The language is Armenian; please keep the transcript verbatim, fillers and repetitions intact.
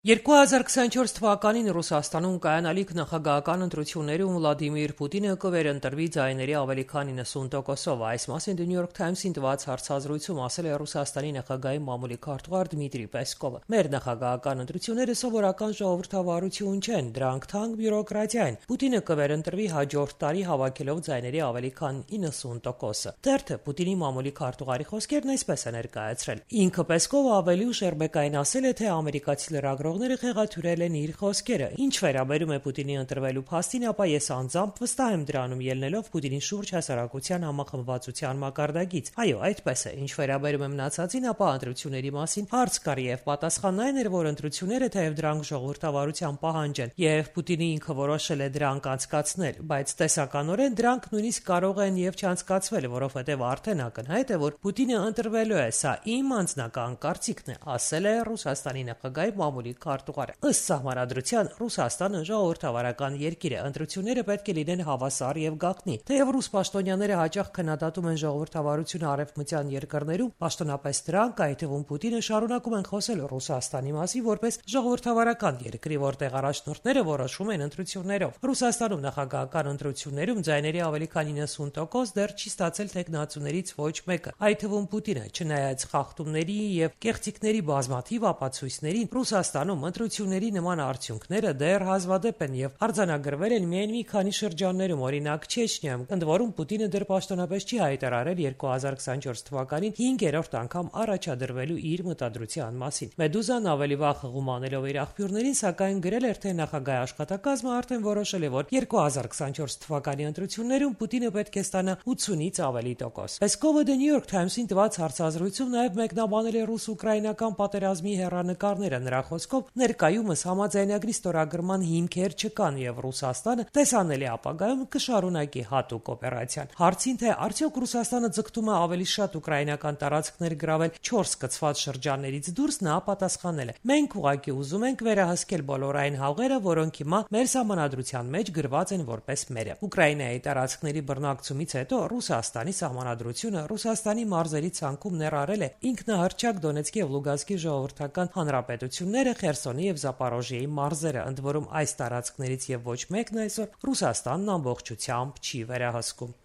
երկու հազար քսանչորս թվականին Ռուսաստանում կայանալիք նախագահական ընտրություններում Վլադիմիր Պուտինը կվերընտրվի ձայների ավելի քան իննսուն տոկոսով։ Այս մասին The New York Times-ին տված հարցազրույցում ասել է Ռուսաստանի նախագահի մամուլի քարտուղար Դմիտրի Պեսկովը։ Մեր նախագահական ընտրությունները սովորական ժողովրդավարություն չեն, դրանք թանկ բյուրոկրատիա են։ Պուտինը կվերընտրվի հաջորդ տարի հավաքելով ձայների ավելի քան իննսուն տոկոսը։ Թերթը Պուտինի մամուլի քարտուղարի խոսքերն այսպես է ներկայացրել։ Ինքը Պեսկովը ավելի ուշ Էրբեկային ասել է, թե ամերիկացի լրագրողները խեղաթյուրել են իր խոսքերը։ Ինչ վերաբերում է Պուտինի ընտրվելու փաստին, ապա ես անձամբ վստահ եմ դրանում ելնելով Պուտինի շուրջ հասարակության համախմբվածության մակարդակից։ Այո, այդպես է։ Ինչ վերաբերում է մնացածին, ապա ընտրությունների մասին հարց կար եւ պատասխանն այն էր, որ ընտրությունները թեև դրանք ժողովրդավարության պահանջ են եւ Պուտինը ինքը որոշել է դրանք անցկացնել, բայց տեսականորեն դրանք նույնիսկ կարող են եւ չանցկացվել, որովհետեւ արդեն ակնհայտ է, որ Պուտինը ընտրվելու է։ Սա իմ անձնական կարծիքն է, ասել է Ռուսաստանի նախագահի մամուլի քարտուղարը։ Ըստ սահմանադրության Ռուսաստանը ժողովրդավարական երկիր է, ընտրությունները պետք է լինեն հավասար եւ գաղտնի։ Թեև ռուս պաշտոնյաները հաճախ քննադատում են ժողովրդավարությունը արևմտյան երկրներում, պաշտոնապես դրանք, այդ թվում Պուտինը, շարունակում են խոսել Ռուսաստանի մասին որպես ժողովրդավարական երկրի, որտեղ առաջնորդները որոշում են ընտրություններով։ Ռուսաստանում նախագահական ընտրություններում ձայների ավելի քան իննսուն տոկոս դեռ չի ստացել թեկնածուներից ոչ մեկը, այդ թվում Պուտինը, չնայած խախտումների եւ կեղծիքների բազմաթիվ ապացույցներին, Ռուսաստանում ընտրությունների նման արդյունքները դեռ հազվադեպ են եւ արձանագրվել են միայն մի քանի շրջաններում, օրինակ Չեչնիայում, ընդ որում Պուտինը դեռ պաշտոնապես չի հայտարարել երկու հազար քսանչորս թվականին հինգերորդ անգամ առաջադրվելու իր մտադրության մասին։ Մեդուզան ավելի վաղ հղումանելով իր աղբյուրներին, սակայն գրել էր, թե նախագահի աշխատակազմը արդեն որոշել է, որ երկու հազար քսանչորս թվականի ընտրություններում Պուտինը պետք է ստանա ութսունից ավելի տոկոս։ Պեսկովը The New York Times-ին տված հարցազրույցում նաեւ մեկնաբանել է ռուս-ուկրաինական պատերազմի հեռանկարները։ Նրա խոսքով ներկայումս համաձայնագրի ստորագրման հիմքեր չկան եւ Ռուսաստանը տեսանելի ապագայում կշարունակի հատուկ օպերացիան։ Հարցին, թե արդյոք Ռուսաստանը ձգտում է ավելի շատ ուկրաինական տարածքներ գրավել չորս կցված շրջաններից դուրս, նա պատասխանել է. «Մենք ուղղակի ուզում ենք վերահսկել բոլոր այն հողերը, որոնք հիմա մեր սահմանադրության մեջ գրված են որպես մերը»։ Ուկրաինայի տարածքների բռնակցումից հետո Ռուսաստանի սահմանադրությունը Ռուսաստանի մարզերի ցանկում ներառել է ինքնահռչակ Դոնեցկի եւ Լուգանսկի ժողովրդական հանրապետությունները, Խերսոնի եւ Զապորոժիեի մարզերը, ընդ որում այս տարածքներից եւ ոչ մեկն այսօր Ռուսաստանն ամբողջությամբ չի վերահսկում։